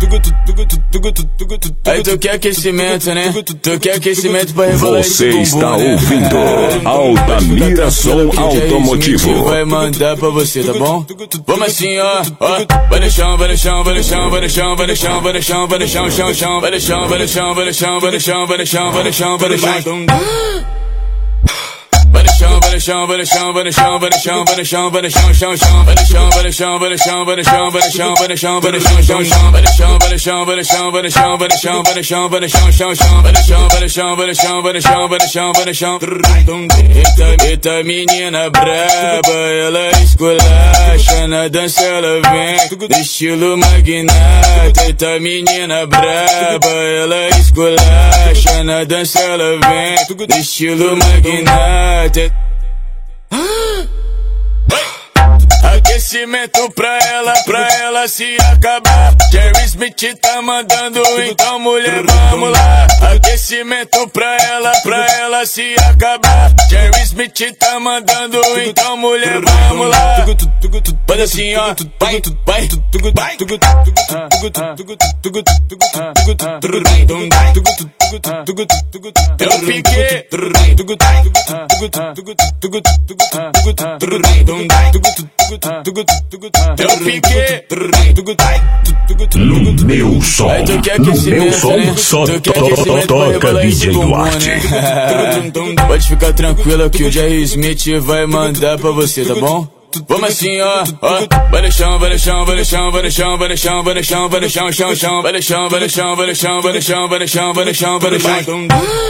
Aí tu quer aquecimento, né? Tu quer aquecimento pra rebolar esse bumbum, Você está né? ouvindo Altamira Som Automotivo. Vai mandar pra você, tá bom? Vamos assim, ó. Vai no chão, vai no chão, vai no chão, vai no chão, vai no chão, vai no chão, vai no chão, chão, chão. Vai no chão, vai no chão, vai no chão, vai no chão, vai no chão, vai no chão, vai no chão. Vai no chão, vai no chão, vai no chão, vai no chão, vai no chão, vai no chão, vai no chão, chão, chão. Vai no chão, vai no chão, vai no chão, vai no chão, vai no chão, vai no chão, vai no chão, chão, chão. Vai no chão, vai no chão, vai no chão, vai no chão, vai no chão, vai no chão, vai no chão, chão, chão. Vai no chão, vai no chão, vai no chão, vai no chão, vai no chão, vai no chão. Eita menina braba, ela esculacha na dança, ela vem no estilo magnata. Eita menina braba, ela esculacha na dança, ela vem no estilo magnata. Aquecimento pra ela se acabar. Jerry Smith tá mandando, então mulher, vamos lá. Aquecimento pra ela se acabar. Jerry Smith tá mandando, então mulher, vamos lá. Faz assim, ó, vai, vai, vai. Eu fiquei. Eu fiquei No meu som, só toca DJ Duarte. Pode ficar tranquila que o Jerry Smith vai mandar pra você, tá bom? Vamos assim, ó. Vai no chão, vai no chão, vai no chão, vai no chão, vai no chão, vai no chão, vai no chão, chão, chão. Vai no chão, vai no chão, vai no chão, vai no chão, vai no chão, vai no chão, vai no chão.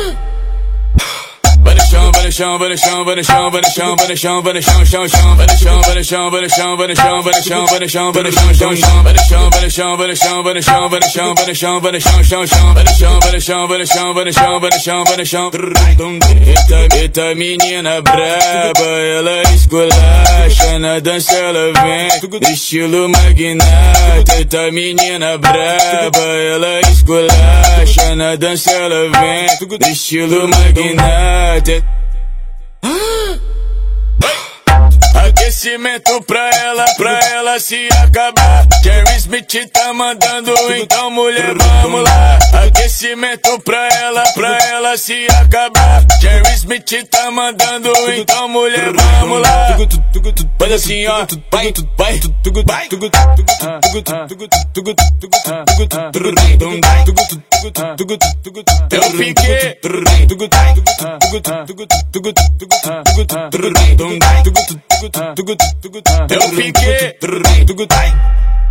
Vai no chão, vai no chão, vai no chão, vai no chão, vai no chão, vai no chão, vai no chão, chão, chão. Vai no chão, vai no chão, vai no chão, vai no chão, vai no chão, vai no chão, vai no chão, chão, chão. Vai no chão, vai no chão, vai no chão, vai no chão, vai no chão, vai no chão, vai no chão, chão, chão. Vai no chão, vai no chão, vai no chão, vai no chão, vai no chão, vai no chão. Eita menina braba, ela esculacha na dança, ela vem no estilo magnata. Eita menina braba, ela esculacha na dança, ela vem no estilo magnata. Aquecimento pra ela se acabar. Jerry Smith tá mandando, então mulher, vamos lá. Aquecimento pra ela se acabar. Jerry Smith tá mandando, então mulher, vamos lá. Faz assim, ó, vai, vai, vai. Eu fiquei. Eu fiquei.